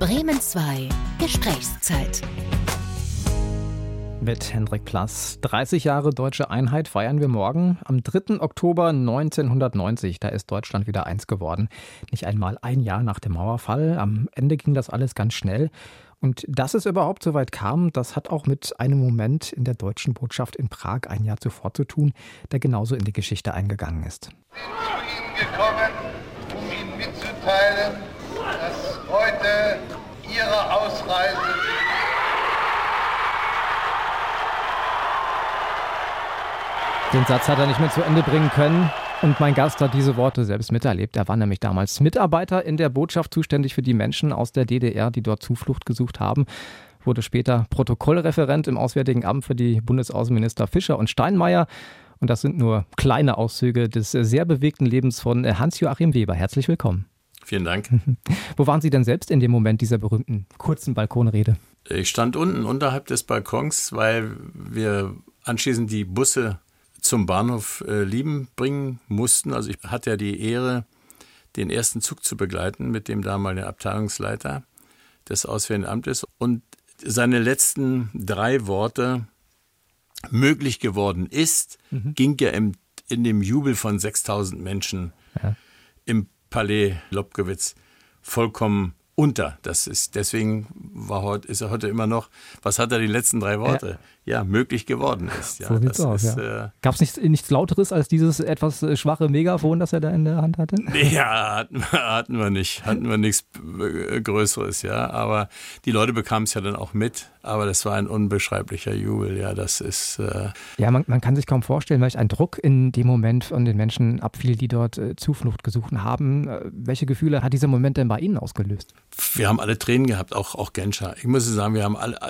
Bremen 2 Gesprächszeit. Mit Hendrik Plass. 30 Jahre deutsche Einheit feiern wir morgen. Am 3. Oktober 1990, da ist Deutschland wieder eins geworden. Nicht einmal ein Jahr nach dem Mauerfall. Am Ende ging das alles ganz schnell. Und dass es überhaupt so weit kam, das hat auch mit einem Moment in der deutschen Botschaft in Prag ein Jahr zuvor zu tun, der genauso in die Geschichte eingegangen ist. Ich bin zu Ihnen gekommen, um Ihnen mitzuteilen, dass heute Ihre Ausreise Den Satz hat er nicht mehr zu Ende bringen können. Und mein Gast hat diese Worte selbst miterlebt. Er war nämlich damals Mitarbeiter in der Botschaft, zuständig für die Menschen aus der DDR, die dort Zuflucht gesucht haben. Wurde später Protokollreferent im Auswärtigen Amt für die Bundesaußenminister Fischer und Steinmeier. Und das sind nur kleine Auszüge des sehr bewegten Lebens von Hans-Joachim Weber. Herzlich willkommen. Vielen Dank. Wo waren Sie denn selbst in dem Moment dieser berühmten kurzen Balkonrede? Ich stand unten unterhalb des Balkons, weil wir anschließend die Busse zum Bahnhof Lieben bringen mussten. Also ich hatte ja die Ehre, den ersten Zug zu begleiten mit dem damaligen Abteilungsleiter des Auswärtigen Amtes. Und seine letzten 3 Worte, möglich geworden ist, ging ja in dem Jubel von 6.000 Menschen im Palais Lobkowitz vollkommen unter. Deswegen ist er heute immer noch, was hat er die letzten 3 Worte? Ja, möglich geworden ist. Ja, so sieht's aus, ja. Gab es nichts Lauteres als dieses etwas schwache Megafon, das er da in der Hand hatte? Ja, hatten wir nicht. Hatten wir nichts Größeres, ja. Aber die Leute bekamen es ja dann auch mit. Aber das war ein unbeschreiblicher Jubel, ja. Das ist. Ja, man kann sich kaum vorstellen, welch ein Druck in dem Moment von den Menschen abfiel, die dort Zuflucht gesucht haben. Welche Gefühle hat dieser Moment denn bei Ihnen ausgelöst? Wir haben alle Tränen gehabt, auch Genscher. Ich muss sagen, wir haben alle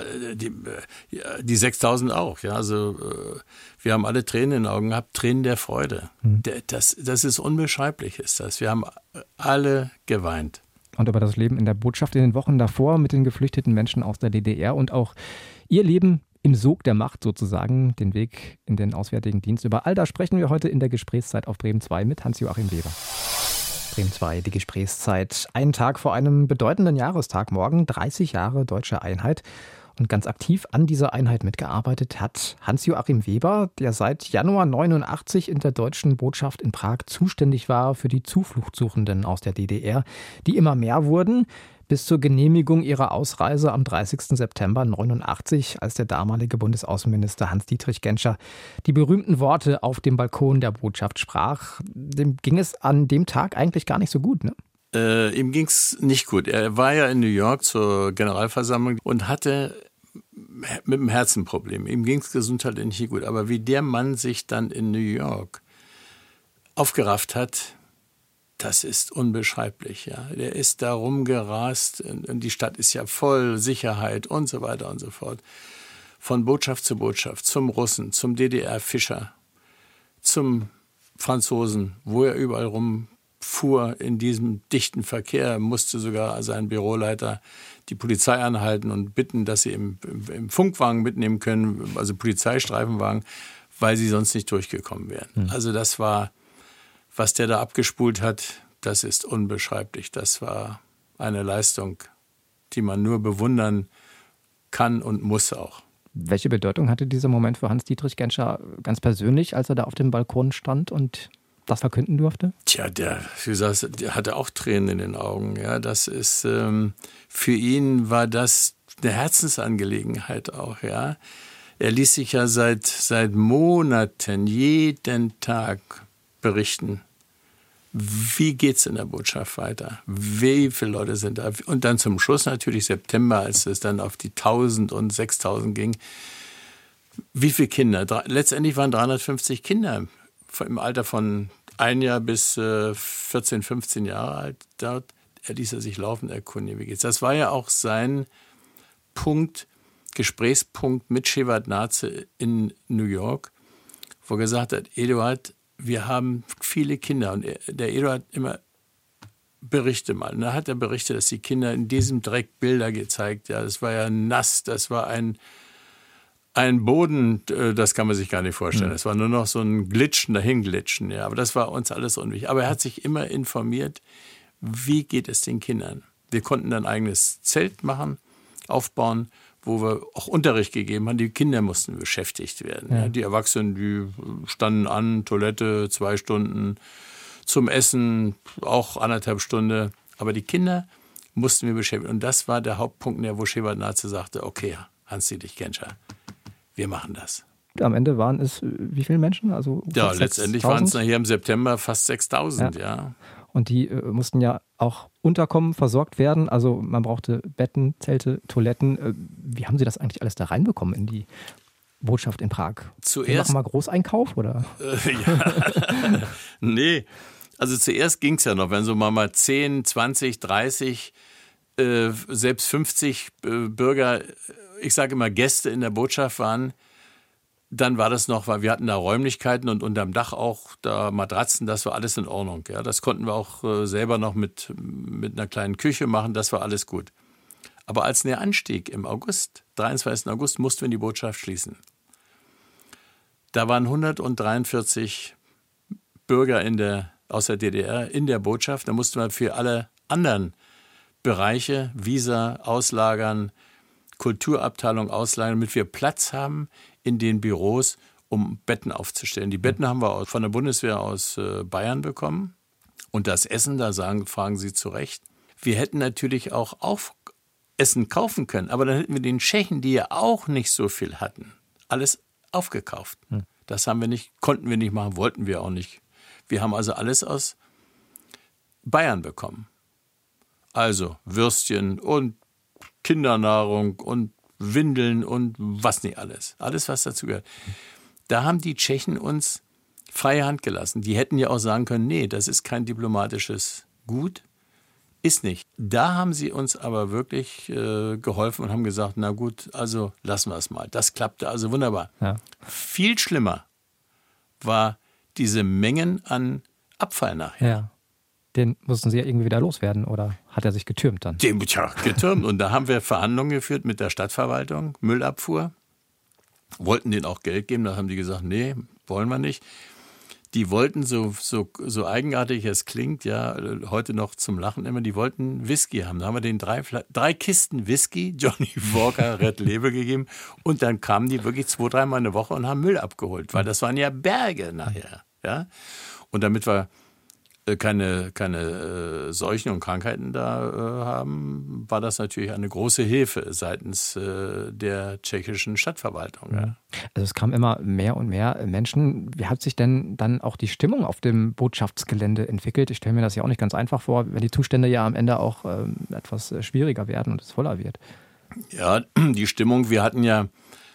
die 6.000 auch, ja. Also wir haben alle Tränen in den Augen gehabt, Tränen der Freude. Das ist unbeschreiblich, ist das. Wir haben alle geweint. Und über das Leben in der Botschaft in den Wochen davor mit den geflüchteten Menschen aus der DDR und auch ihr Leben im Sog der Macht sozusagen, den Weg in den Auswärtigen Dienst. Über all das sprechen wir heute in der Gesprächszeit auf Bremen 2 mit Hans-Joachim Weber. Bremen 2, die Gesprächszeit. Einen Tag vor einem bedeutenden Jahrestag morgen, 30 Jahre deutsche Einheit. Und ganz aktiv an dieser Einheit mitgearbeitet hat Hans-Joachim Weber, der seit Januar 89 in der deutschen Botschaft in Prag zuständig war für die Zufluchtssuchenden aus der DDR, die immer mehr wurden, bis zur Genehmigung ihrer Ausreise am 30. September 89, als der damalige Bundesaußenminister Hans-Dietrich Genscher die berühmten Worte auf dem Balkon der Botschaft sprach. Dem ging es an dem Tag eigentlich gar nicht so gut, ne? Ihm ging es nicht gut. Er war ja in New York zur Generalversammlung und hatte mit dem Herzen ein Problem. Ihm ging es gesundheitlich nicht gut. Aber wie der Mann sich dann in New York aufgerafft hat, das ist unbeschreiblich. Ja. Der ist da rumgerast und die Stadt ist ja voll Sicherheit und so weiter und so fort. Von Botschaft zu Botschaft, zum Russen, zum DDR-Fischer, zum Franzosen, wo er überall rumfuhr in diesem dichten Verkehr, musste sogar sein Büroleiter die Polizei anhalten und bitten, dass sie im Funkwagen mitnehmen können, also Polizeistreifenwagen, weil sie sonst nicht durchgekommen wären. Also das war, was der da abgespult hat, das ist unbeschreiblich. Das war eine Leistung, die man nur bewundern kann und muss auch. Welche Bedeutung hatte dieser Moment für Hans-Dietrich Genscher ganz persönlich, als er da auf dem Balkon stand und das verkünden durfte? Tja, der hatte auch Tränen in den Augen. Ja, das ist, für ihn war das eine Herzensangelegenheit auch. Ja, er ließ sich ja seit Monaten jeden Tag berichten. Wie geht's in der Botschaft weiter? Wie viele Leute sind da? Und dann zum Schluss natürlich September, als es dann auf die 1.000 und 6.000 ging. Wie viele Kinder? Letztendlich waren 350 Kinder im Alter von 1 Jahr bis 14, 15 Jahre alt dort. Er ließ sich laufend erkundigen, wie geht's. Das war ja auch sein Gesprächspunkt mit Shevardnadse in New York, wo er gesagt hat, Eduard, wir haben viele Kinder. Und der Eduard immer berichte mal. Und da hat er berichtet, dass die Kinder in diesem Dreck Bilder gezeigt. Ja, das war ja nass, das war ein Boden, das kann man sich gar nicht vorstellen. Das war nur noch so ein Glitschen, dahinglitschen. Ja, aber das war uns alles unwichtig. Aber er hat sich immer informiert, wie geht es den Kindern? Wir konnten ein eigenes Zelt machen, aufbauen, wo wir auch Unterricht gegeben haben. Die Kinder mussten beschäftigt werden. Ja. Die Erwachsenen, die standen an, Toilette 2 Stunden, zum Essen auch 1,5 Stunden. Aber die Kinder mussten wir beschäftigen. Und das war der Hauptpunkt, wo Shevardnadze sagte, okay, Hans-Dietrich Genscher, wir machen das. Am Ende waren es wie viele Menschen? Also ja, letztendlich waren es nachher im September fast 6.000, ja. Und die mussten ja auch unterkommen, versorgt werden. Also man brauchte Betten, Zelte, Toiletten. Wie haben Sie das eigentlich alles da reinbekommen in die Botschaft in Prag? Zuerst machen wir Großeinkauf, oder? Ja. Nee, also zuerst ging es ja noch, wenn so mal 10, 20, 30, selbst 50 Bürger, ich sage immer Gäste in der Botschaft waren, dann war das noch, weil wir hatten da Räumlichkeiten und unterm Dach auch da Matratzen, das war alles in Ordnung. Ja, das konnten wir auch selber noch mit einer kleinen Küche machen, das war alles gut. Aber als der anstieg im August, 23. August, mussten wir die Botschaft schließen. Da waren 143 Bürger aus der DDR in der Botschaft. Da mussten wir für alle anderen Bereiche, Visa auslagern, Kulturabteilung auslagern, damit wir Platz haben in den Büros, um Betten aufzustellen. Die Betten haben wir von der Bundeswehr aus Bayern bekommen. Und das Essen, fragen Sie zu Recht. Wir hätten natürlich auch Essen kaufen können, aber dann hätten wir den Tschechen, die ja auch nicht so viel hatten, alles aufgekauft. Das konnten wir nicht machen, wollten wir auch nicht. Wir haben also alles aus Bayern bekommen. Also Würstchen und Kindernahrung und Windeln und was nicht alles. Alles, was dazu gehört. Da haben die Tschechen uns freie Hand gelassen. Die hätten ja auch sagen können, nee, das ist kein diplomatisches Gut. Ist nicht. Da haben sie uns aber wirklich geholfen und haben gesagt, na gut, also lassen wir es mal. Das klappte also wunderbar. Ja. Viel schlimmer war diese Mengen an Abfall nachher. Ja. Den mussten Sie ja irgendwie wieder loswerden, oder hat er sich getürmt dann? Getürmt. Und da haben wir Verhandlungen geführt mit der Stadtverwaltung, Müllabfuhr. Wollten denen auch Geld geben, da haben die gesagt, nee, wollen wir nicht. Die wollten, so eigenartig es klingt, ja, heute noch zum Lachen immer, die wollten Whisky haben. Da haben wir denen 3 Kisten Whisky, Johnny Walker, Red Label gegeben. Und dann kamen die wirklich 2-3 Mal eine Woche und haben Müll abgeholt, weil das waren ja Berge nachher. Ja? Und damit wir keine Seuchen und Krankheiten da haben, war das natürlich eine große Hilfe seitens der tschechischen Stadtverwaltung. Ja. Also es kamen immer mehr und mehr Menschen. Wie hat sich denn dann auch die Stimmung auf dem Botschaftsgelände entwickelt? Ich stelle mir das ja auch nicht ganz einfach vor, wenn die Zustände ja am Ende auch etwas schwieriger werden und es voller wird. Ja, die Stimmung, wir hatten ja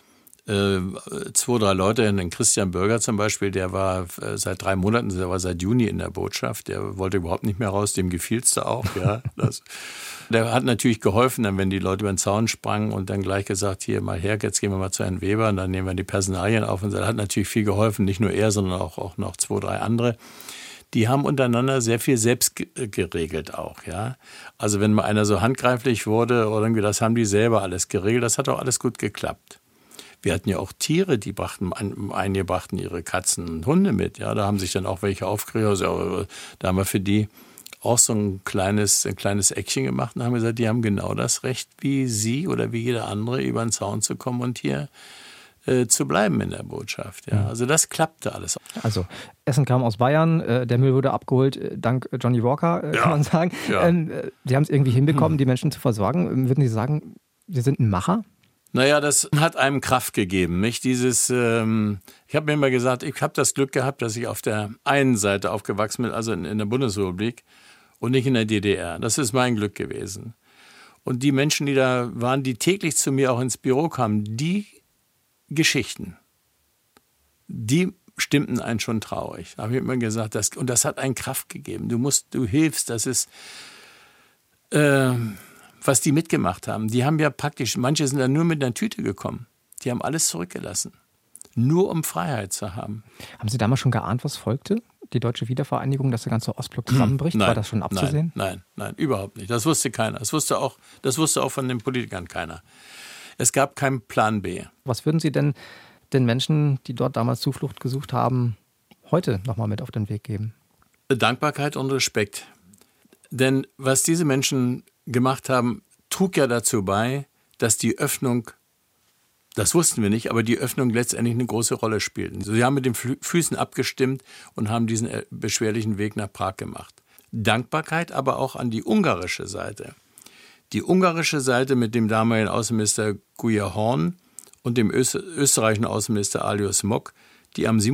2, 3 Leute, den Christian Bürger zum Beispiel, der war seit 3 Monaten, der war seit Juni in der Botschaft, der wollte überhaupt nicht mehr raus, dem gefiel's da auch. Ja, der hat natürlich geholfen, dann wenn die Leute über den Zaun sprangen und dann gleich gesagt, hier mal her, jetzt gehen wir mal zu Herrn Weber und dann nehmen wir die Personalien auf und so. Das hat natürlich viel geholfen, nicht nur er, sondern auch noch 2, 3 andere. Die haben untereinander sehr viel selbst geregelt auch, ja. Also wenn mal einer so handgreiflich wurde oder irgendwie, das haben die selber alles geregelt, das hat auch alles gut geklappt. Wir hatten ja auch Tiere, die einige brachten ihre Katzen und Hunde mit. Ja, da haben sich dann auch welche aufgeregt. Also, da haben wir für die auch so ein kleines Eckchen gemacht und haben gesagt, die haben genau das Recht wie Sie oder wie jeder andere über den Zaun zu kommen und hier zu bleiben in der Botschaft. Ja. Also das klappte alles. Also Essen kam aus Bayern, der Müll wurde abgeholt dank Johnny Walker, kann man sagen. Ja. Sie haben es irgendwie hinbekommen, die Menschen zu versorgen. Würden Sie sagen, Sie sind ein Macher? Naja, das hat einem Kraft gegeben, nicht? Ich habe mir immer gesagt, ich habe das Glück gehabt, dass ich auf der einen Seite aufgewachsen bin, also in der Bundesrepublik und nicht in der DDR. Das ist mein Glück gewesen. Und die Menschen, die da waren, die täglich zu mir auch ins Büro kamen, die Geschichten, die stimmten einen schon traurig. Da habe ich immer gesagt, und das hat einen Kraft gegeben. Du hilfst, das ist was die mitgemacht haben. Die haben ja praktisch, manche sind da nur mit einer Tüte gekommen. Die haben alles zurückgelassen. Nur um Freiheit zu haben. Haben Sie damals schon geahnt, was folgte? Die deutsche Wiedervereinigung, dass der ganze Ostblock zusammenbricht? Nein, war das schon abzusehen? Nein, überhaupt nicht. Das wusste keiner. Das wusste auch von den Politikern keiner. Es gab keinen Plan B. Was würden Sie denn den Menschen, die dort damals Zuflucht gesucht haben, heute nochmal mit auf den Weg geben? Dankbarkeit und Respekt. Denn was diese Menschen gemacht haben, trug ja dazu bei, dass die Öffnung, das wussten wir nicht, aber die Öffnung letztendlich eine große Rolle spielten. Sie haben mit den Füßen abgestimmt und haben diesen beschwerlichen Weg nach Prag gemacht. Dankbarkeit aber auch an die ungarische Seite. Die ungarische Seite mit dem damaligen Außenminister Gyula Horn und dem österreichischen Außenminister Alois Mock, die am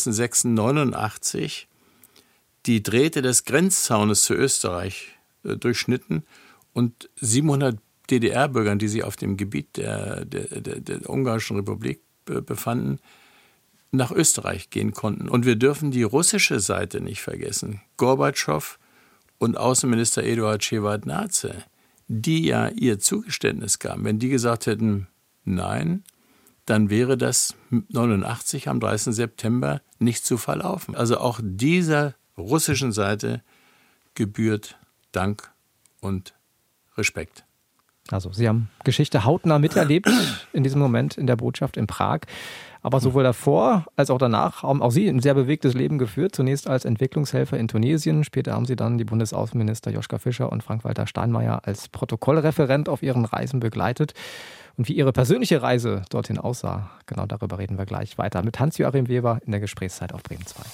27.06.89 die Drähte des Grenzzaunes zu Österreich durchschnitten und 700 DDR-Bürgern, die sich auf dem Gebiet der Ungarischen Republik befanden, nach Österreich gehen konnten. Und wir dürfen die russische Seite nicht vergessen. Gorbatschow und Außenminister Eduard Schewardnadse, die ja ihr Zugeständnis gaben. Wenn die gesagt hätten, nein, dann wäre das 89 am 30. September nicht zu verlaufen. Also auch dieser russischen Seite gebührt Dank und Respekt. Also Sie haben Geschichte hautnah miterlebt in diesem Moment in der Botschaft in Prag. Aber sowohl davor als auch danach haben auch Sie ein sehr bewegtes Leben geführt. Zunächst als Entwicklungshelfer in Tunesien. Später haben Sie dann die Bundesaußenminister Joschka Fischer und Frank-Walter Steinmeier als Protokollreferent auf ihren Reisen begleitet. Und wie Ihre persönliche Reise dorthin aussah, genau darüber reden wir gleich weiter mit Hans-Joachim Weber in der Gesprächszeit auf Bremen 2.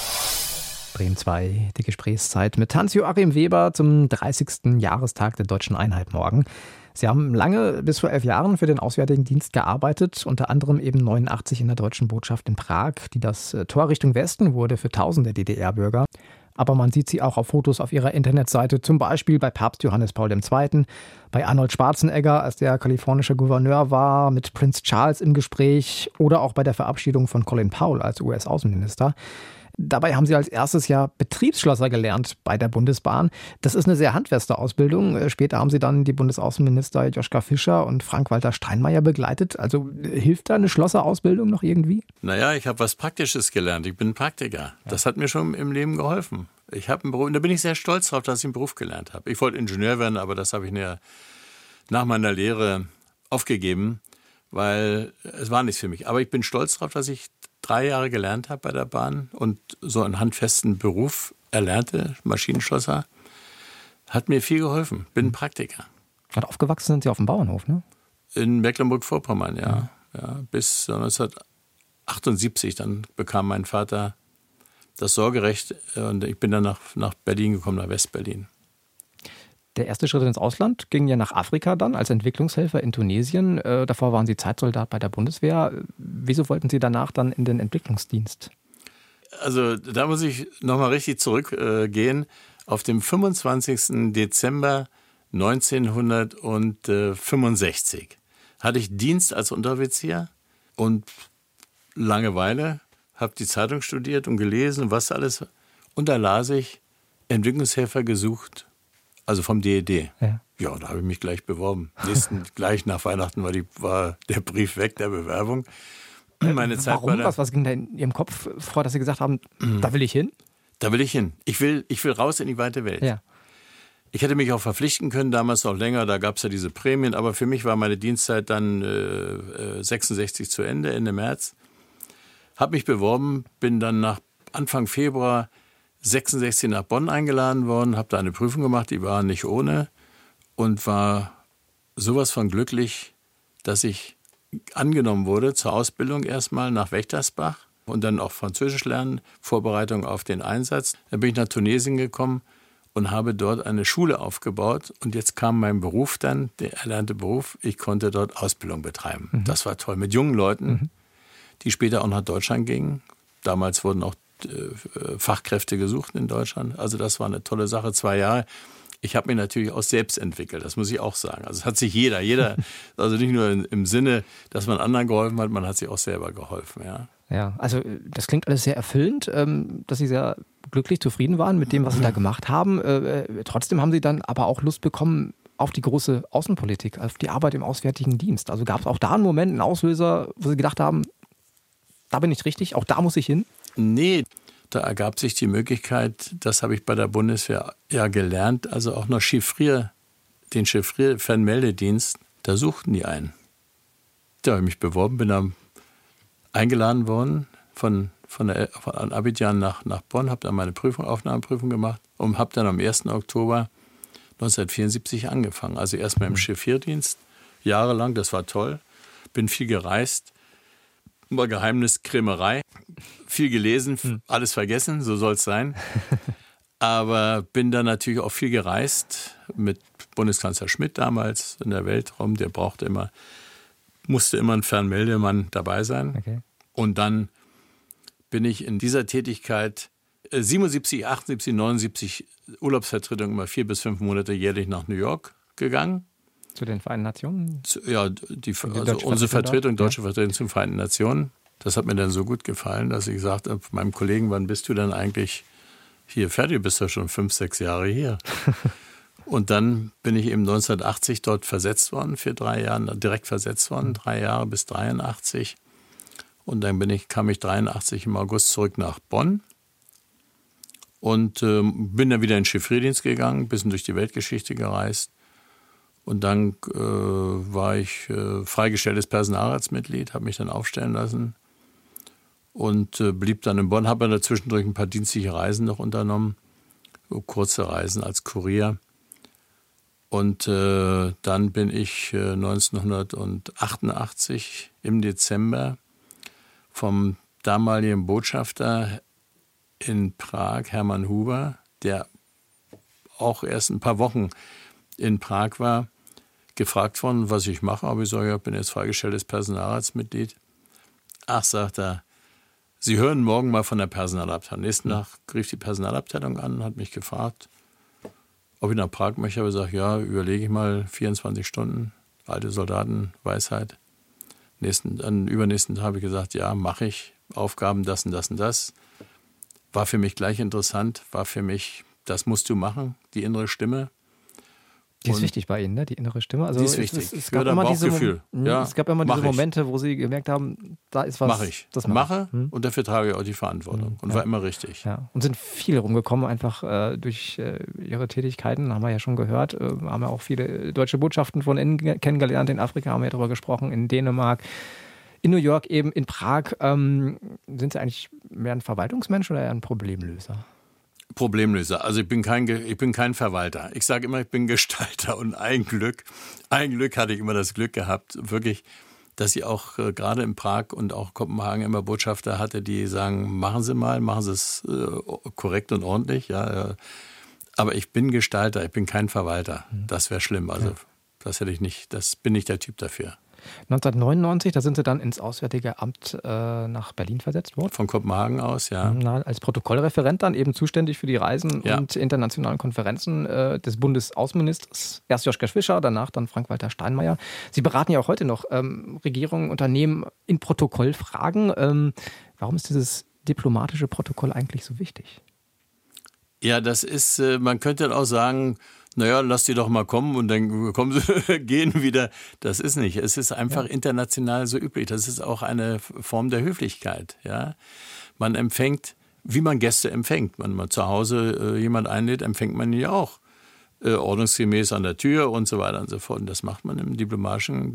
Bremen 2, die Gesprächszeit mit Hans-Joachim Weber zum 30. Jahrestag der Deutschen Einheit morgen. Sie haben lange, bis vor 11 Jahren, für den Auswärtigen Dienst gearbeitet, unter anderem eben 89 in der Deutschen Botschaft in Prag, die das Tor Richtung Westen wurde für tausende DDR-Bürger. Aber man sieht sie auch auf Fotos auf ihrer Internetseite, zum Beispiel bei Papst Johannes Paul II., bei Arnold Schwarzenegger, als der kalifornische Gouverneur war, mit Prinz Charles im Gespräch oder auch bei der Verabschiedung von Colin Powell als US-Außenminister. Dabei haben Sie als erstes Jahr Betriebsschlosser gelernt bei der Bundesbahn. Das ist eine sehr handfeste Ausbildung. Später haben Sie dann die Bundesaußenminister Joschka Fischer und Frank-Walter Steinmeier begleitet. Also hilft da eine Schlosserausbildung noch irgendwie? Naja, ich habe was Praktisches gelernt. Ich bin Praktiker. Das hat mir schon im Leben geholfen. Ich habe einen Beruf, und da bin ich sehr stolz drauf, dass ich einen Beruf gelernt habe. Ich wollte Ingenieur werden, aber das habe ich nach meiner Lehre aufgegeben, weil es war nichts für mich. Aber ich bin stolz drauf, dass ich 3 Jahre gelernt habe bei der Bahn und so einen handfesten Beruf erlernte, Maschinenschlosser, hat mir viel geholfen. Bin ein Praktiker. Und aufgewachsen sind Sie auf dem Bauernhof, ne? In Mecklenburg-Vorpommern, ja. Bis 1978, dann bekam mein Vater das Sorgerecht und ich bin dann nach Berlin gekommen, nach Westberlin. Der erste Schritt ins Ausland ging ja nach Afrika dann als Entwicklungshelfer in Tunesien. Davor waren Sie Zeitsoldat bei der Bundeswehr. Wieso wollten Sie danach dann in den Entwicklungsdienst? Also da muss ich nochmal richtig zurückgehen. Auf dem 25. Dezember 1965 hatte ich Dienst als Unteroffizier und Langeweile, habe die Zeitung studiert und gelesen, was alles. Und da las ich, Entwicklungshelfer gesucht, also vom DED. Ja, da habe ich mich gleich beworben. Gleich nach Weihnachten war der Brief weg, der Bewerbung. Meine Zeit Warum? Was ging da in Ihrem Kopf vor, dass Sie gesagt haben, da will ich hin? Da will ich hin. Ich will raus in die weite Welt. Ja. Ich hätte mich auch verpflichten können, damals noch länger, da gab es ja diese Prämien, aber für mich war meine Dienstzeit dann 66 zu Ende März. Habe mich beworben, bin dann nach Anfang Februar 66 nach Bonn eingeladen worden, habe da eine Prüfung gemacht, die war nicht ohne und war sowas von glücklich, dass ich angenommen wurde zur Ausbildung erstmal nach Wächtersbach und dann auch Französisch lernen, Vorbereitung auf den Einsatz. Dann bin ich nach Tunesien gekommen und habe dort eine Schule aufgebaut und jetzt kam mein Beruf dann, der erlernte Beruf, ich konnte dort Ausbildung betreiben. Das war toll, mit jungen Leuten, die später auch nach Deutschland gingen. Damals wurden auch Fachkräfte gesucht in Deutschland. Also das war eine tolle Sache, 2 Jahre. Ich habe mich natürlich auch selbst entwickelt, das muss ich auch sagen. Also es hat sich jeder, also nicht nur im Sinne, dass man anderen geholfen hat, man hat sich auch selber geholfen. Ja, also das klingt alles sehr erfüllend, dass Sie sehr glücklich, zufrieden waren mit dem, was Sie da gemacht haben. Trotzdem haben Sie dann aber auch Lust bekommen auf die große Außenpolitik, auf die Arbeit im Auswärtigen Dienst. Also gab es auch da einen Moment, einen Auslöser, wo Sie gedacht haben, da bin ich richtig, auch da muss ich hin? Nee, da ergab sich die Möglichkeit, das habe ich bei der Bundeswehr ja gelernt, also auch noch den Chiffrier-Fernmeldedienst, da suchten die einen. Da habe ich mich beworben, bin dann eingeladen worden von Abidjan nach Bonn, habe dann meine Aufnahmeprüfung gemacht und habe dann am 1. Oktober 1974 angefangen. Also erstmal im Chauffeurdienst, jahrelang, das war toll. Bin viel gereist, war Geheimniskrämerei, viel gelesen, alles vergessen, so soll es sein. Aber bin dann natürlich auch viel gereist mit Bundeskanzler Schmidt damals in der Weltraum. Der musste immer ein Fernmeldemann dabei sein. Okay. Und dann bin ich in dieser Tätigkeit 77, 78, 79 Urlaubsvertretung immer 4 bis 5 Monate jährlich nach New York gegangen. Zu den Vereinten Nationen? Unsere Vertretung, deutsche Vertretung zu den Vereinten Nationen. Das hat mir dann so gut gefallen, dass ich gesagt habe, meinem Kollegen, wann bist du denn eigentlich hier fertig? Du bist ja schon 5, 6 Jahre hier. Und dann bin ich eben 1980 dort versetzt worden, für 3 Jahre, direkt versetzt worden, 3 Jahre bis 83. Und dann kam ich 83 im August zurück nach Bonn und bin dann wieder in den Chauffeurdienst gegangen, ein bisschen durch die Weltgeschichte gereist. Und dann war ich freigestelltes Personalratsmitglied, habe mich dann aufstellen lassen und blieb dann in Bonn, habe dann dazwischendurch ein paar dienstliche Reisen noch unternommen, so kurze Reisen als Kurier. Und dann bin ich 1988 im Dezember vom damaligen Botschafter in Prag, Hermann Huber, der auch erst ein paar Wochen in Prag war, gefragt worden, was ich mache. Aber ich sage, ich bin jetzt freigestelltes Personalratsmitglied. Ach, sagt er, Sie hören morgen mal von der Personalabteilung. Nächsten Tag rief die Personalabteilung an, hat mich gefragt, ob ich nach Prag möchte. Aber ich sage, ja, überlege ich mal 24 Stunden, alte Soldatenweisheit. Übernächsten Tag habe ich gesagt, ja, mache ich. Aufgaben, das und das und das. War für mich gleich interessant, war für mich, das musst du machen, die innere Stimme. Die ist wichtig bei Ihnen, ne? Die innere Stimme. Also die ist wichtig. Es gab immer Bauchgefühl. Es gab immer diese Momente, wo Sie gemerkt haben, da ist was. Mache ich. Das mache und dafür trage ich auch die Verantwortung. Und war immer richtig. Ja. Und sind viel rumgekommen, einfach durch Ihre Tätigkeiten, haben wir ja schon gehört. Haben ja auch viele deutsche Botschaften von innen kennengelernt. In Afrika haben wir ja darüber gesprochen, in Dänemark, in New York eben, in Prag. Sind Sie eigentlich mehr ein Verwaltungsmensch oder eher ein Problemlöser? Problemlöser. Also ich bin kein Verwalter. Ich sage immer, ich bin Gestalter und ein Glück hatte ich immer das Glück gehabt, wirklich, dass ich auch gerade in Prag und auch Kopenhagen immer Botschafter hatte, die sagen, machen Sie es korrekt und ordentlich. Ja. Aber ich bin Gestalter, ich bin kein Verwalter. Das wäre schlimm. Also das bin nicht der Typ dafür. 1999, da sind Sie dann ins Auswärtige Amt nach Berlin versetzt worden? Von Kopenhagen aus, ja. Als Protokollreferent dann eben zuständig für die Reisen und internationalen Konferenzen des Bundesaußenministers. Erst Joschka Fischer, danach dann Frank-Walter Steinmeier. Sie beraten ja auch heute noch Regierungen, Unternehmen in Protokollfragen. Warum ist dieses diplomatische Protokoll eigentlich so wichtig? Ja, das ist, man könnte auch sagen, naja, lass die doch mal kommen und dann kommen sie, gehen wieder. Das ist nicht. Es ist einfach international so üblich. Das ist auch eine Form der Höflichkeit. Ja? Man empfängt, wie man Gäste empfängt. Wenn man zu Hause jemand einlädt, empfängt man ihn ja auch ordnungsgemäß an der Tür und so weiter und so fort. Und das macht man im Diplomatischen,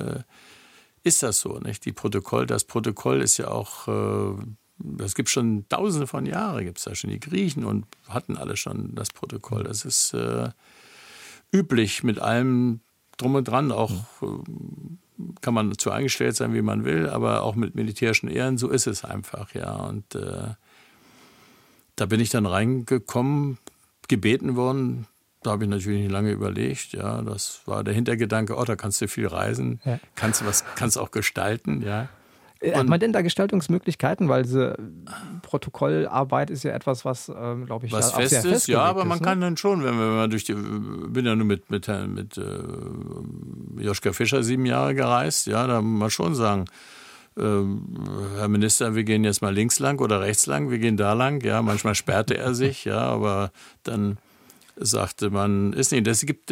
ist das so. Nicht? Das Protokoll ist ja auch, das gibt schon Tausende von Jahren, gibt es da schon. Die Griechen und hatten alle schon das Protokoll. Das ist üblich mit allem drum und dran. Auch kann man dazu eingestellt sein, wie man will, aber auch mit militärischen Ehren, so ist es einfach. Ja. Und da bin ich dann reingekommen, gebeten worden. Da habe ich natürlich nicht lange überlegt. Ja, das war der Hintergedanke, da kannst du viel reisen, kannst auch gestalten, ja. Hat man denn da Gestaltungsmöglichkeiten? Weil diese Protokollarbeit ist ja etwas, was, glaube ich, was auch fest sehr ist. festgelegt Ja, aber ist, man kann dann schon, wenn man bin ja nur mit Joschka Fischer 7 Jahre gereist, ja, da muss man schon sagen, Herr Minister, wir gehen jetzt mal links lang oder rechts lang, wir gehen da lang, ja, manchmal sperrte er sich, ja, aber dann sagte man, ist nicht, das gibt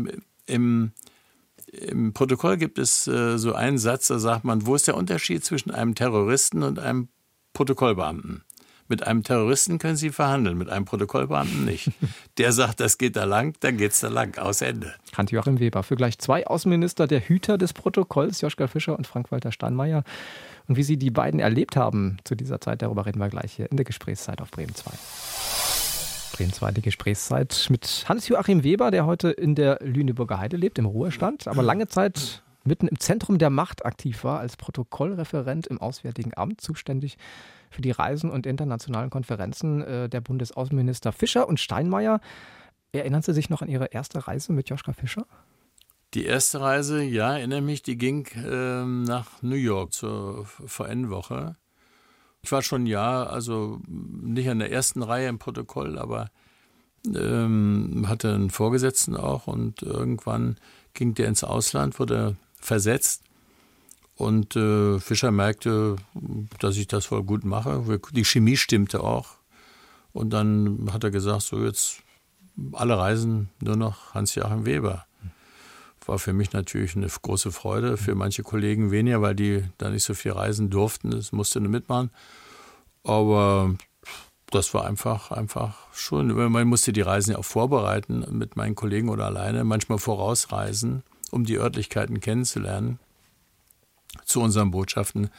im Protokoll gibt es so einen Satz, da sagt man, wo ist der Unterschied zwischen einem Terroristen und einem Protokollbeamten? Mit einem Terroristen können Sie verhandeln, mit einem Protokollbeamten nicht. Der sagt, das geht da lang, dann geht's da lang, aus Ende. Hans-Joachim Weber, für gleich 2 Außenminister, der Hüter des Protokolls, Joschka Fischer und Frank-Walter Steinmeier. Und wie Sie die beiden erlebt haben zu dieser Zeit, darüber reden wir gleich hier in der Gesprächszeit auf Bremen 2. Bremen 2, die Gesprächszeit mit Hans-Joachim Weber, der heute in der Lüneburger Heide lebt, im Ruhestand, aber lange Zeit mitten im Zentrum der Macht aktiv war, als Protokollreferent im Auswärtigen Amt, zuständig für die Reisen und internationalen Konferenzen der Bundesaußenminister Fischer und Steinmeier. Erinnern Sie sich noch an Ihre erste Reise mit Joschka Fischer? Die erste Reise, ja, erinnere mich, die ging nach New York zur VN-Woche. Ich war schon ein Jahr, also nicht an der ersten Reihe im Protokoll, aber hatte einen Vorgesetzten auch und irgendwann ging der ins Ausland, wurde versetzt und Fischer merkte, dass ich das voll gut mache. Die Chemie stimmte auch und dann hat er gesagt, so jetzt alle Reisen nur noch Hans-Joachim Weber. War für mich natürlich eine große Freude, für manche Kollegen weniger, weil die da nicht so viel reisen durften, das musste nur mitmachen. Aber das war einfach schon, man musste die Reisen ja auch vorbereiten mit meinen Kollegen oder alleine, manchmal vorausreisen, um die Örtlichkeiten kennenzulernen zu unseren Botschaften.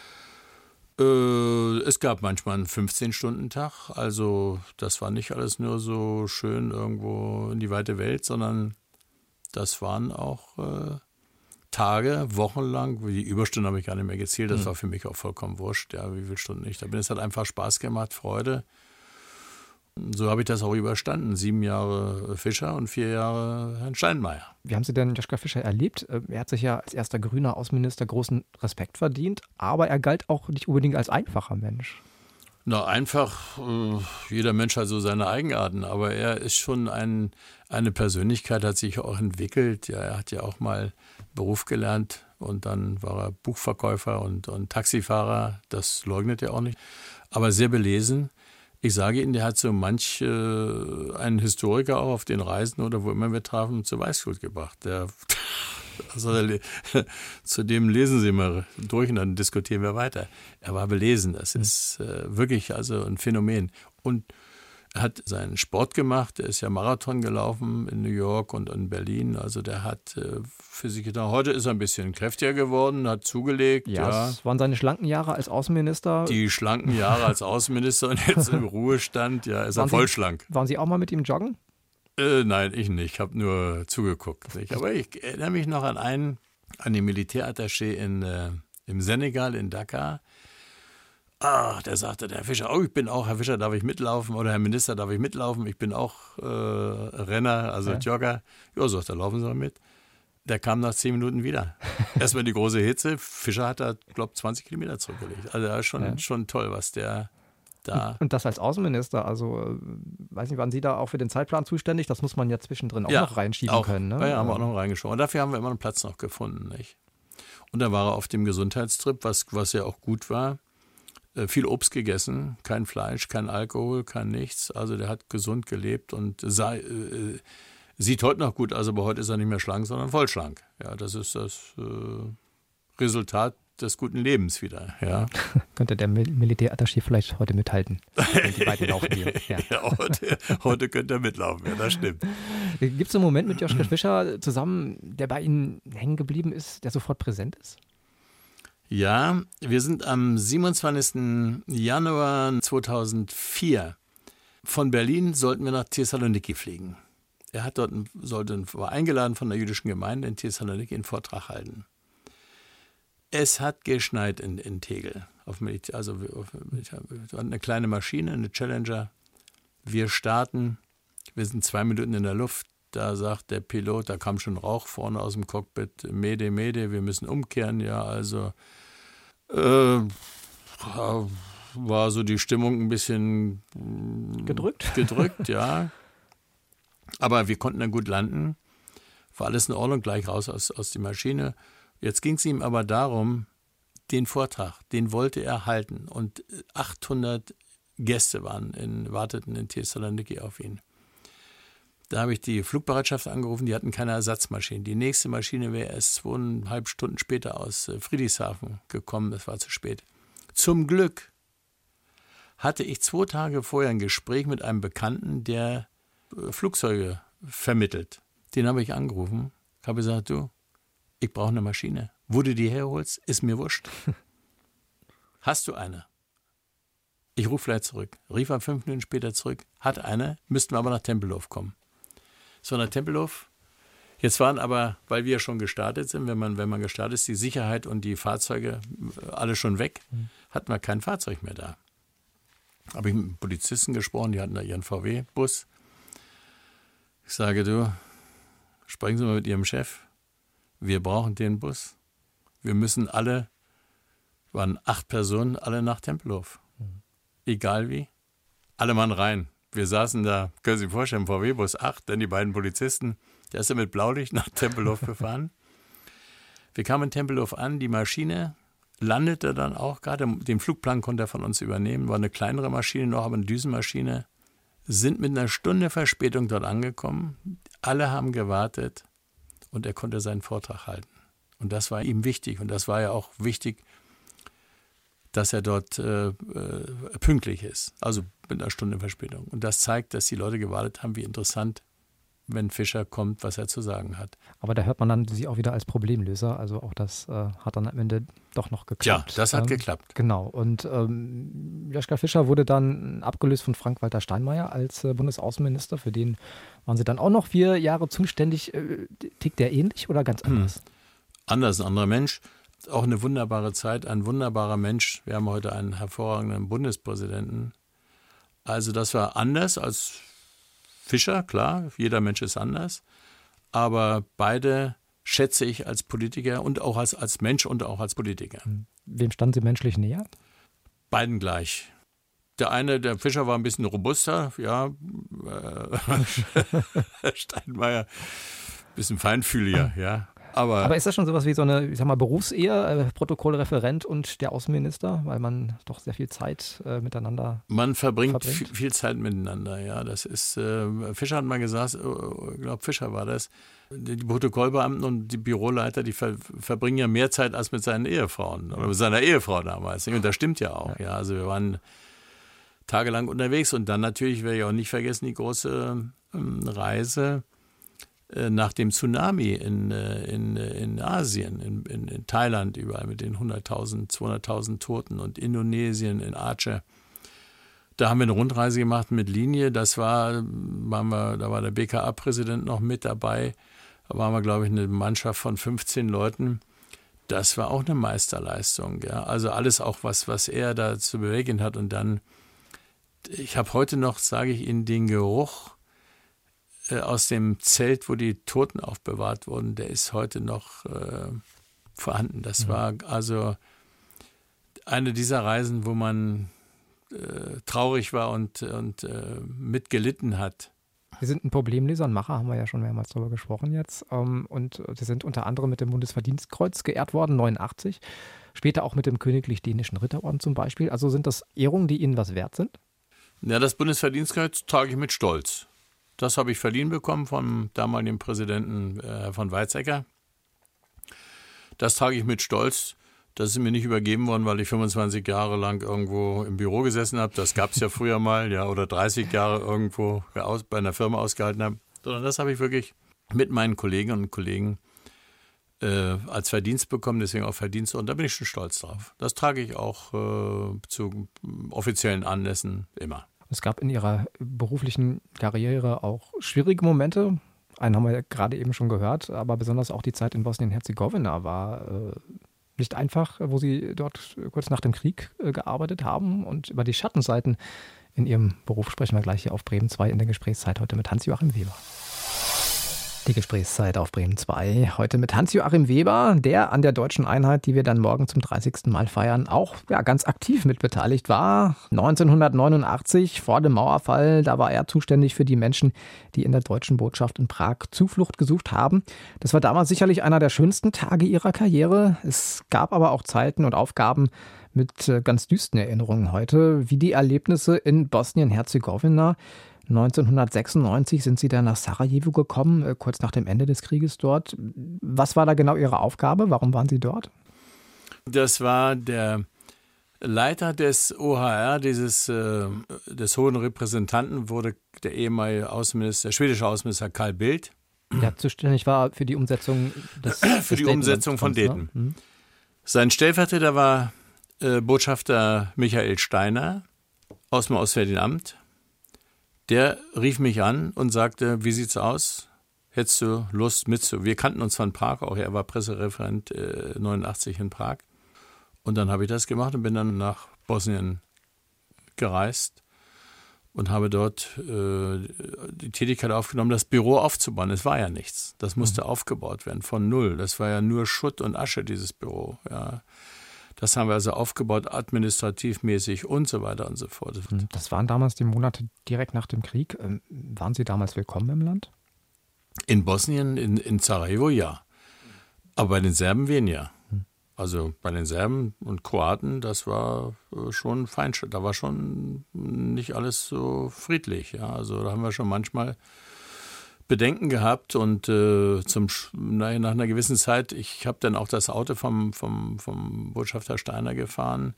Es gab manchmal einen 15-Stunden-Tag, also das war nicht alles nur so schön irgendwo in die weite Welt, sondern das waren auch Tage, wochenlang, die Überstunden habe ich gar nicht mehr gezählt, das war für mich auch vollkommen wurscht, ja, wie viele Stunden ich da bin. Es hat einfach Spaß gemacht, Freude. So habe ich das auch überstanden. 7 Jahre Fischer und 4 Jahre Herrn Steinmeier. Wie haben Sie denn Joschka Fischer erlebt? Er hat sich ja als erster grüner Außenminister großen Respekt verdient, aber er galt auch nicht unbedingt als einfacher Mensch. Na, einfach, jeder Mensch hat so seine Eigenarten, aber er ist schon eine Persönlichkeit, hat sich auch entwickelt. Ja, er hat ja auch mal Beruf gelernt und dann war er Buchverkäufer und Taxifahrer, das leugnet er auch nicht, aber sehr belesen. Ich sage Ihnen, der hat so einen Historiker auch auf den Reisen oder wo immer wir trafen, zu Weißglut gebracht. Zu dem lesen Sie mal durch und dann diskutieren wir weiter. Er war belesen, das ist wirklich also ein Phänomen. Und er hat seinen Sport gemacht, er ist ja Marathon gelaufen in New York und in Berlin. Also der hat für sich gedacht, heute ist er ein bisschen kräftiger geworden, hat zugelegt. Ja, es waren seine schlanken Jahre als Außenminister. Die schlanken Jahre als Außenminister und jetzt im Ruhestand, ja, ist er voll schlank. Waren Sie auch mal mit ihm joggen? Nein, ich nicht. Ich habe nur zugeguckt. Nicht? Aber ich erinnere mich noch an den Militärattaché im Senegal, in Dakar. Der sagte, der Herr Fischer, ich bin auch, Herr Fischer, darf ich mitlaufen? Oder Herr Minister, darf ich mitlaufen? Ich bin auch Renner, also Jogger. Ja, sagt er, laufen Sie mal mit. Der kam nach 10 Minuten wieder. Erstmal die große Hitze. Fischer hat da, glaube ich, 20 Kilometer zurückgelegt. Also das ist schon toll, was der da... Und das als Außenminister, also weiß nicht, waren Sie da auch für den Zeitplan zuständig? Das muss man ja zwischendrin auch noch reinschieben können. Ne? Ja, haben wir auch noch reingeschoben. Und dafür haben wir immer einen Platz noch gefunden. Nicht? Und dann war er auf dem Gesundheitstrip, was ja auch gut war. Viel Obst gegessen, kein Fleisch, kein Alkohol, kein nichts. Also der hat gesund gelebt und sieht heute noch gut aus, aber heute ist er nicht mehr schlank, sondern voll schlank. Ja, das ist das Resultat des guten Lebens wieder. Ja. Könnte der Militärattaché vielleicht heute mithalten, wenn die beiden laufen gehen. Ja. Ja, heute könnte er mitlaufen, ja, das stimmt. Gibt es einen Moment mit Joschka Fischer zusammen, der bei Ihnen hängen geblieben ist, der sofort präsent ist? Ja, wir sind am 27. Januar 2004 von Berlin sollten wir nach Thessaloniki fliegen. Er hat war eingeladen von der jüdischen Gemeinde in Thessaloniki einen Vortrag halten. Es hat geschneit in Tegel. Wir hatten eine kleine Maschine, eine Challenger. Wir starten, wir sind 2 Minuten in der Luft. Da sagt der Pilot, da kam schon Rauch vorne aus dem Cockpit, Mayday, Mayday, wir müssen umkehren. Ja, also war so die Stimmung ein bisschen gedrückt, ja. Aber wir konnten dann gut landen. War alles in Ordnung, gleich raus aus der Maschine. Jetzt ging es ihm aber darum, den Vortrag, den wollte er halten. Und 800 Gäste warteten in Thessaloniki auf ihn. Da habe ich die Flugbereitschaft angerufen, die hatten keine Ersatzmaschine. Die nächste Maschine wäre erst 2,5 Stunden später aus Friedrichshafen gekommen, das war zu spät. Zum Glück hatte ich 2 Tage vorher ein Gespräch mit einem Bekannten, der Flugzeuge vermittelt. Den habe ich angerufen, habe gesagt, du, ich brauche eine Maschine. Wo du die herholst, ist mir wurscht. Hast du eine? Ich rufe vielleicht zurück. Rief er 5 Minuten später zurück. Müssten wir aber nach Tempelhof kommen. So, nach Tempelhof. Jetzt waren aber, weil wir schon gestartet sind, wenn man gestartet ist, die Sicherheit und die Fahrzeuge alle schon weg, hatten wir kein Fahrzeug mehr da. Habe ich mit Polizisten gesprochen, die hatten da ihren VW-Bus. Ich sage, du, sprechen Sie mal mit Ihrem Chef. Wir brauchen den Bus. Wir müssen alle, waren 8 Personen, alle nach Tempelhof. Egal wie. Alle Mann rein. Wir saßen da, können Sie sich vorstellen, im VW-Bus 8, dann die beiden Polizisten. Der ist ja mit Blaulicht nach Tempelhof gefahren. Wir kamen in Tempelhof an, die Maschine landete dann auch gerade. Den Flugplan konnte er von uns übernehmen, war eine kleinere Maschine noch, aber eine Düsenmaschine. Sind mit einer Stunde Verspätung dort angekommen. Alle haben gewartet und er konnte seinen Vortrag halten. Und das war ihm wichtig. Und das war ja auch wichtig, dass er dort pünktlich ist. Also mit einer Stunde Verspätung. Und das zeigt, dass die Leute gewartet haben, wie interessant, wenn Fischer kommt, was er zu sagen hat. Aber da hört man dann Sie auch wieder als Problemlöser. Also auch das hat dann am Ende doch noch geklappt. Ja, das hat geklappt. Genau. Und Joschka Fischer wurde dann abgelöst von Frank-Walter Steinmeier als Bundesaußenminister. Für den waren Sie dann auch noch 4 Jahre zuständig. Tickt der ähnlich oder ganz anders? Anders, ein anderer Mensch. Auch eine wunderbare Zeit, ein wunderbarer Mensch. Wir haben heute einen hervorragenden Bundespräsidenten. Also das war anders als Fischer, klar, jeder Mensch ist anders. Aber beide schätze ich als Politiker und auch als Mensch und auch als Politiker. Wem standen Sie menschlich näher? Beiden gleich. Der Fischer war ein bisschen robuster, ja. Steinmeier ein bisschen feinfühliger, ja. Aber ist das schon sowas wie so eine, ich sag mal, Berufsehe, Protokollreferent und der Außenminister, weil man doch sehr viel Zeit miteinander Man verbringt viel Zeit miteinander, ja. Das ist, Fischer hat mal gesagt, ich glaube Fischer war das, die Protokollbeamten und die Büroleiter, die verbringen ja mehr Zeit als mit seinen Ehefrauen oder mit seiner Ehefrau damals. Und das stimmt ja auch, ja. Also wir waren tagelang unterwegs und dann natürlich, werde ich auch nicht vergessen, die große Reise nach dem Tsunami in Asien, in Thailand überall mit den 100.000, 200.000 Toten und Indonesien, in Aceh. Da haben wir eine Rundreise gemacht mit Linie. Da war der BKA-Präsident noch mit dabei. Da waren wir, glaube ich, eine Mannschaft von 15 Leuten. Das war auch eine Meisterleistung. Ja. Also alles auch, was er da zu bewegen hat. Und dann, ich habe heute noch, sage ich Ihnen, den Geruch aus dem Zelt, wo die Toten aufbewahrt wurden, der ist heute noch vorhanden. Das war also eine dieser Reisen, wo man traurig war und mitgelitten hat. Sie sind ein Problemleser, ein Macher, haben wir ja schon mehrmals darüber gesprochen jetzt. Und Sie sind unter anderem mit dem Bundesverdienstkreuz geehrt worden, 89. Später auch mit dem Königlich-Dänischen Ritterorden zum Beispiel. Also sind das Ehrungen, die Ihnen was wert sind? Ja, das Bundesverdienstkreuz trage ich mit Stolz. Das habe ich verliehen bekommen vom damaligen Präsidenten von Weizsäcker. Das trage ich mit Stolz. Das ist mir nicht übergeben worden, weil ich 25 Jahre lang irgendwo im Büro gesessen habe. Das gab es ja früher mal, ja, oder 30 Jahre irgendwo bei einer Firma ausgehalten habe. Sondern das habe ich wirklich mit meinen Kolleginnen und Kollegen als Verdienst bekommen, deswegen auch Verdienst. Und da bin ich schon stolz drauf. Das trage ich auch zu offiziellen Anlässen immer. Es gab in Ihrer beruflichen Karriere auch schwierige Momente. Einen haben wir ja gerade eben schon gehört, aber besonders auch die Zeit in Bosnien-Herzegowina war nicht einfach, wo Sie dort kurz nach dem Krieg gearbeitet haben. Und über die Schattenseiten in Ihrem Beruf sprechen wir gleich hier auf Bremen 2 in der Gesprächszeit heute mit Hans-Joachim Weber. Die Gesprächszeit auf Bremen 2. Heute mit Hans-Joachim Weber, der an der deutschen Einheit, die wir dann morgen zum 30. Mal feiern, auch ganz aktiv mitbeteiligt war. 1989 vor dem Mauerfall, da war er zuständig für die Menschen, die in der deutschen Botschaft in Prag Zuflucht gesucht haben. Das war damals sicherlich einer der schönsten Tage ihrer Karriere. Es gab aber auch Zeiten und Aufgaben mit ganz düsteren Erinnerungen heute, wie die Erlebnisse in Bosnien-Herzegowina. 1996 sind Sie dann nach Sarajevo gekommen, kurz nach dem Ende des Krieges dort. Was war da genau Ihre Aufgabe? Warum waren Sie dort? Das war der Leiter des OHR, des hohen Repräsentanten, wurde der ehemalige Außenminister, der schwedische Außenminister Carl Bildt. Der zuständig war für die Umsetzung von Dayton. Ne? Sein Stellvertreter war Botschafter Michael Steiner. aus dem Auswärtigen Amt. Der rief mich an und sagte, wie sieht's aus? Hättest du Lust mitzukommen? Wir kannten uns von Prag auch. Er war Pressereferent 89 in Prag. Und dann habe ich das gemacht und bin dann nach Bosnien gereist und habe dort die Tätigkeit aufgenommen, das Büro aufzubauen. Es war ja nichts. Das musste aufgebaut werden von null. Das war ja nur Schutt und Asche, dieses Büro. Ja. Das haben wir also aufgebaut, administrativmäßig und so weiter und so fort. Das waren damals die Monate direkt nach dem Krieg. Waren Sie damals willkommen im Land? In Bosnien, in Sarajevo, ja. Aber bei den Serben weniger. Also bei den Serben und Kroaten, das war schon Feindschaft. Da war schon nicht alles so friedlich. Ja. Also da haben wir schon manchmal Bedenken gehabt und nach einer gewissen Zeit, ich habe dann auch das Auto vom Botschafter Steiner gefahren,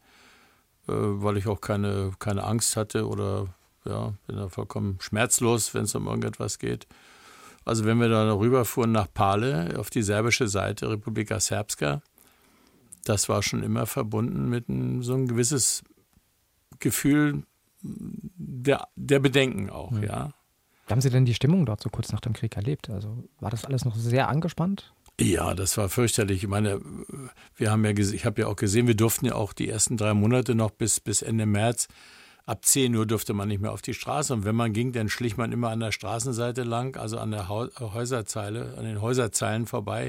weil ich auch keine Angst hatte oder ja, bin da vollkommen schmerzlos, wenn es um irgendetwas geht. Also wenn wir da rüberfuhren nach Pale, auf die serbische Seite, Republika Srpska, das war schon immer verbunden mit so ein gewisses Gefühl der Bedenken auch, ja. Wie haben Sie denn die Stimmung dort so kurz nach dem Krieg erlebt? Also war das alles noch sehr angespannt? Ja, das war fürchterlich. Ich meine, ich habe ja auch gesehen, wir durften ja auch die ersten 3 Monate noch bis Ende März. Ab 10 Uhr durfte man nicht mehr auf die Straße. Und wenn man ging, dann schlich man immer an der Straßenseite lang, also an der Häuserzeile, an den Häuserzeilen vorbei,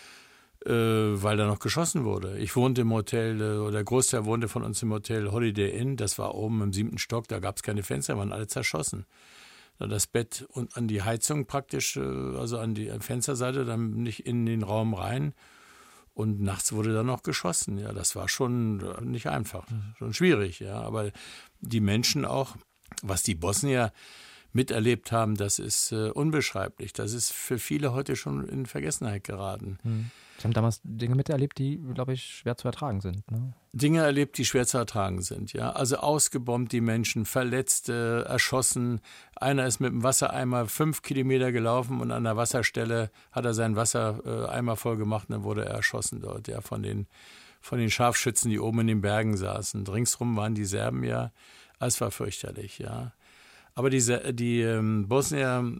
weil da noch geschossen wurde. Ich wohnte im Hotel, oder der Großteil wohnte von uns im Hotel Holiday Inn. Das war oben im 7. Stock, da gab es keine Fenster, waren alle zerschossen. Das Bett und an die Heizung praktisch, also an die Fensterseite, dann nicht in den Raum rein. Und nachts wurde dann noch geschossen. Ja, das war schon nicht einfach, schon schwierig. Ja, aber die Menschen auch, was die Bosnier miterlebt haben, das ist unbeschreiblich. Das ist für viele heute schon in Vergessenheit geraten. Sie haben damals Dinge miterlebt, die, glaube ich, schwer zu ertragen sind, ne? Dinge erlebt, die schwer zu ertragen sind, ja. Also ausgebombt die Menschen, Verletzte, erschossen. Einer ist mit dem Wassereimer 5 Kilometer gelaufen und an der Wasserstelle hat er seinen Wassereimer voll gemacht und dann wurde er erschossen dort, ja, von den Scharfschützen, die oben in den Bergen saßen. Und ringsrum waren die Serben, ja. Es war fürchterlich, ja. Aber die Bosnier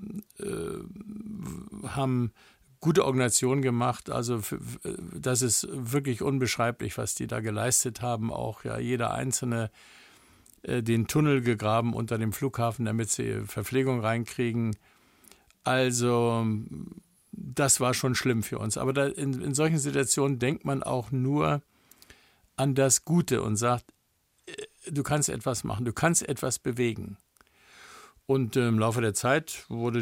haben gute Organisation gemacht, also das ist wirklich unbeschreiblich, was die da geleistet haben, auch ja jeder Einzelne den Tunnel gegraben unter dem Flughafen, damit sie Verpflegung reinkriegen. Also das war schon schlimm für uns, aber in solchen Situationen denkt man auch nur an das Gute und sagt, du kannst etwas machen, du kannst etwas bewegen. Und im Laufe der Zeit wurde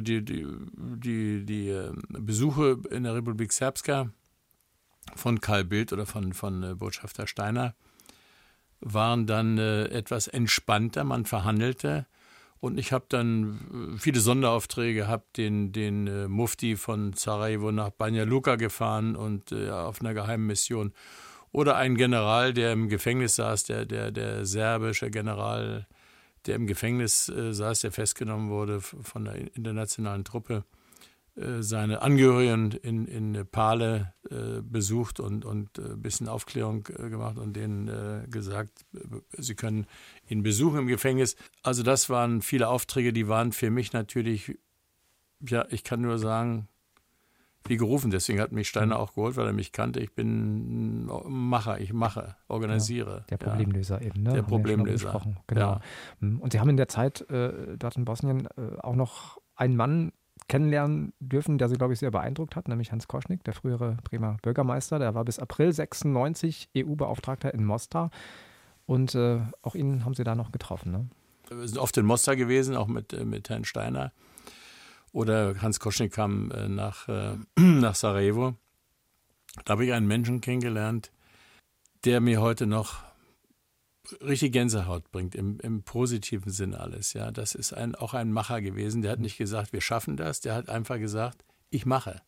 die Besuche in der Republik Srpska von Karl Bildt oder von Botschafter Steiner waren dann etwas entspannter, man verhandelte. Und ich habe dann viele Sonderaufträge gehabt, den Mufti von Sarajevo nach Banja Luka gefahren und auf einer geheimen Mission. Oder einen General, der im Gefängnis saß, der serbische General, der im Gefängnis saß, der festgenommen wurde von der internationalen Truppe, seine Angehörigen in Pale besucht und ein bisschen Aufklärung gemacht und denen gesagt, sie können ihn besuchen im Gefängnis. Also das waren viele Aufträge, die waren für mich natürlich, ja, ich kann nur sagen, wie gerufen. Deswegen hat mich Steiner auch geholt, weil er mich kannte. Ich bin Macher, ich mache, organisiere. Ja, der Problemlöser eben, ne? Der Problemlöser. Genau. Ja. Und Sie haben in der Zeit dort in Bosnien auch noch einen Mann kennenlernen dürfen, der Sie, glaube ich, sehr beeindruckt hat, nämlich Hans Koschnick, der frühere Bremer Bürgermeister. Der war bis April 96 EU-Beauftragter in Mostar. Und auch ihn haben Sie da noch getroffen, ne? Wir sind oft in Mostar gewesen, auch mit Herrn Steiner. Oder Hans Koschnick kam nach Sarajevo. Da habe ich einen Menschen kennengelernt, der mir heute noch richtig Gänsehaut bringt, im positiven Sinn alles. Ja, das ist auch ein Macher gewesen. Der hat nicht gesagt, wir schaffen das. Der hat einfach gesagt, ich mache.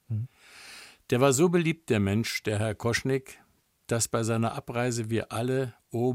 Der war so beliebt, der Mensch, der Herr Koschnick, dass bei seiner Abreise wir alle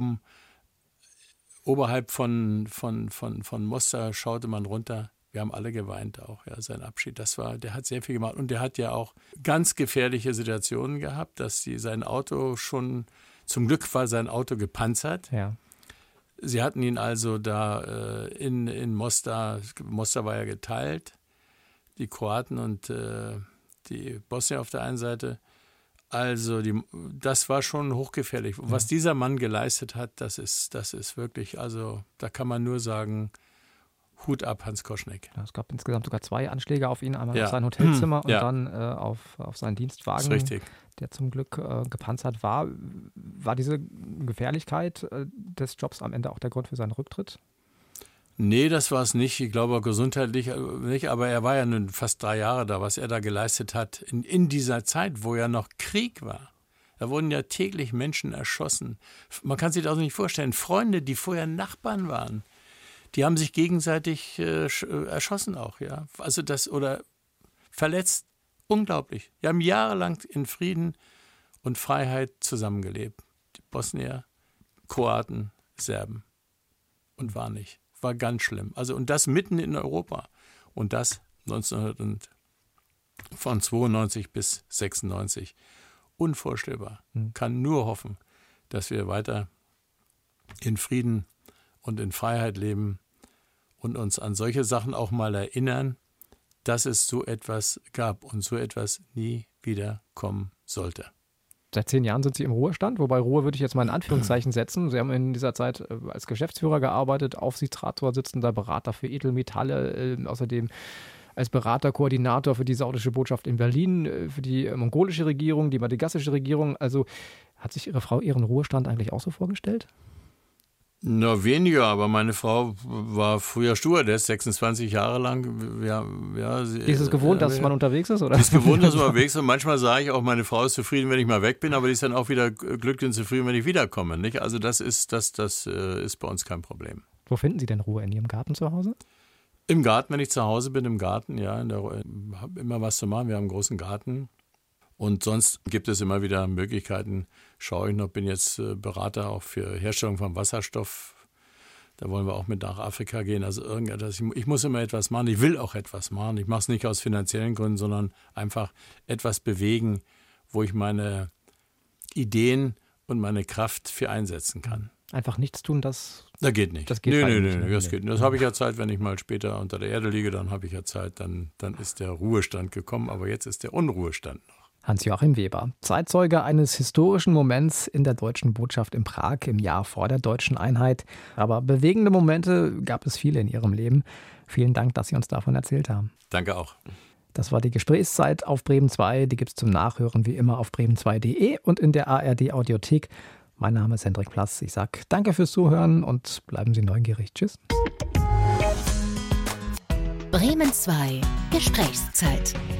oberhalb von Mostar schaute man runter. Wir haben alle geweint auch, ja, sein Abschied. Der hat sehr viel gemacht und der hat ja auch ganz gefährliche Situationen gehabt, dass sein Auto zum Glück war sein Auto gepanzert. Ja. Sie hatten ihn also da in Mostar war ja geteilt, die Kroaten und die Bosnier auf der einen Seite. Also das war schon hochgefährlich. Was dieser Mann geleistet hat, das ist wirklich, also da kann man nur sagen, Hut ab, Hans Koschnick. Ja, es gab insgesamt sogar 2 Anschläge auf ihn, einmal auf sein Hotelzimmer und dann auf seinen Dienstwagen, der zum Glück gepanzert war. War diese Gefährlichkeit des Jobs am Ende auch der Grund für seinen Rücktritt? Nee, das war es nicht. Ich glaube gesundheitlich nicht, aber er war ja nun fast 3 Jahre da, was er da geleistet hat in dieser Zeit, wo ja noch Krieg war. Da wurden ja täglich Menschen erschossen. Man kann sich das auch nicht vorstellen. Freunde, die vorher Nachbarn waren, die haben sich gegenseitig erschossen auch, ja. Also oder verletzt. Unglaublich. Die haben jahrelang in Frieden und Freiheit zusammengelebt. Die Bosnier, Kroaten, Serben. Und war nicht. War ganz schlimm. Also und das mitten in Europa. Und das von 92 bis 96. Unvorstellbar. Kann nur hoffen, dass wir weiter in Frieden und in Freiheit leben und uns an solche Sachen auch mal erinnern, dass es so etwas gab und so etwas nie wieder kommen sollte. Seit 10 Jahren sind Sie im Ruhestand, wobei Ruhe würde ich jetzt mal in Anführungszeichen setzen. Sie haben in dieser Zeit als Geschäftsführer gearbeitet, Aufsichtsratsvorsitzender, Berater für Edelmetalle, außerdem als Berater, Koordinator für die saudische Botschaft in Berlin, für die mongolische Regierung, die madagassische Regierung. Also hat sich Ihre Frau Ihren Ruhestand eigentlich auch so vorgestellt? Na, weniger, aber meine Frau war früher Stewardess, 26 Jahre lang. Ist es gewohnt, dass man unterwegs ist? Oder? Sie ist gewohnt, dass man unterwegs ist. Manchmal sage ich auch, meine Frau ist zufrieden, wenn ich mal weg bin, aber die ist dann auch wieder glücklich und zufrieden, wenn ich wiederkomme. Nicht? Also das ist bei uns kein Problem. Wo finden Sie denn Ruhe? In Ihrem Garten zu Hause? Im Garten, wenn ich zu Hause bin, im Garten, ja. Habe immer was zu machen. Wir haben einen großen Garten. Und sonst gibt es immer wieder Möglichkeiten, schaue ich noch, bin jetzt Berater auch für Herstellung von Wasserstoff. Da wollen wir auch mit nach Afrika gehen. Also irgendetwas. Ich muss immer etwas machen. Ich will auch etwas machen. Ich mache es nicht aus finanziellen Gründen, sondern einfach etwas bewegen, wo ich meine Ideen und meine Kraft für einsetzen kann. Einfach nichts tun, das geht nicht. Das geht nicht. Das geht nicht. Das habe ich ja Zeit, wenn ich mal später unter der Erde liege, dann habe ich ja Zeit, dann ist der Ruhestand gekommen. Aber jetzt ist der Unruhestand noch. Hans-Joachim Weber, Zeitzeuge eines historischen Moments in der deutschen Botschaft in Prag im Jahr vor der deutschen Einheit. Aber bewegende Momente gab es viele in Ihrem Leben. Vielen Dank, dass Sie uns davon erzählt haben. Danke auch. Das war die Gesprächszeit auf Bremen 2. Die gibt es zum Nachhören wie immer auf bremen2.de und in der ARD-Audiothek. Mein Name ist Hendrik Plass. Ich sage danke fürs Zuhören und bleiben Sie neugierig. Tschüss. Bremen 2 Gesprächszeit.